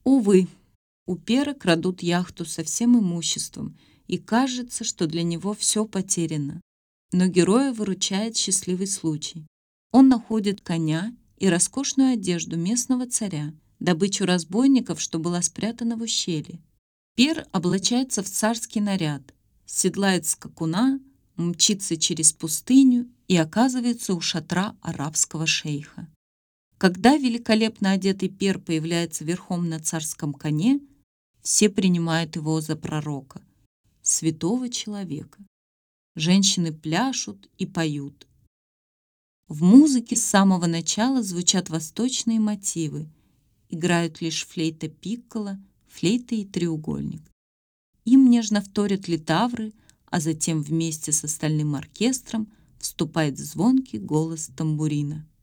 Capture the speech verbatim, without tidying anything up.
Увы, у Пера крадут яхту со всем имуществом, и кажется, что для него все потеряно. Но героя выручает счастливый случай. Он находит коня и роскошную одежду местного царя, добычу разбойников, что была спрятана в ущелье. Пер облачается в царский наряд, седлает скакуна, мчится через пустыню и оказывается у шатра арабского шейха. Когда великолепно одетый Пер появляется верхом на царском коне, все принимают его за пророка, святого человека. Женщины пляшут и поют. В музыке с самого начала звучат восточные мотивы, играют лишь флейта-пикколо, флейта и треугольник. Им нежно вторят литавры, а затем вместе с остальным оркестром вступает звонкий голос тамбурина.